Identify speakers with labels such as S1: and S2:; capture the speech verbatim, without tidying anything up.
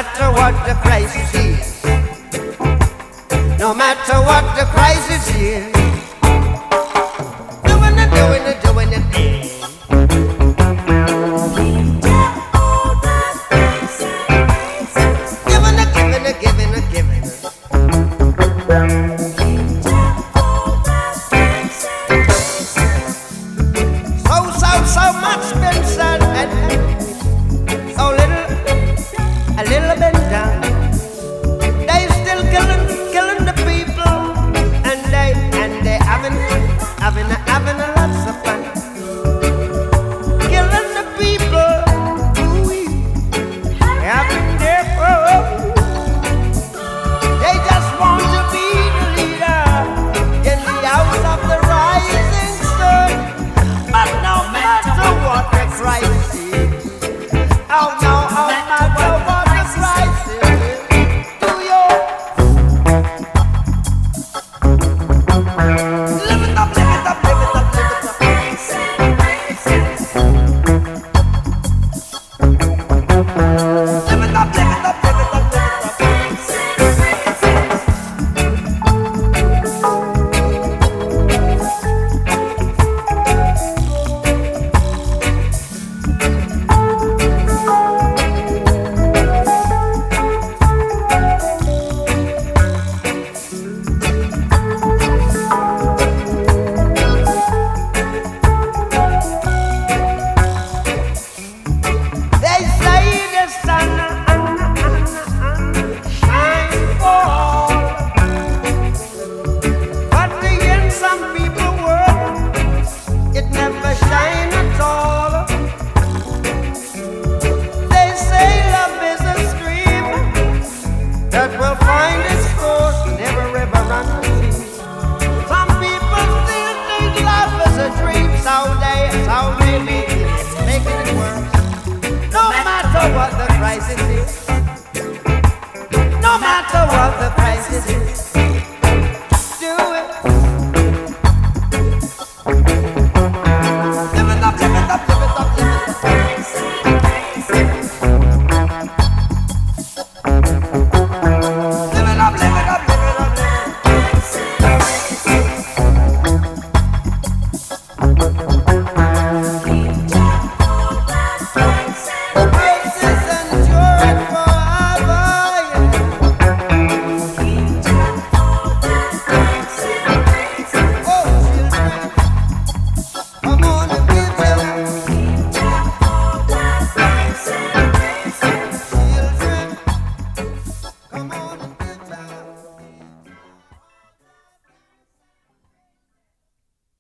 S1: matter what the crisis is, no matter what the crisis is, doing it, doing it, doing it, yeah. Giving it, giving it, giving it, giving it. So, so, so much been said and so little, a little bit done. They still killing, killing the people, and they, and they having, having, having a lots of fun. Killing the people, ooh, having their fun. They just want to be the leader in the house of the rising sun. But no matter what the crisis is, oh no, oh matter what the crisis is, do you live it up, live it up, live it up, live it up.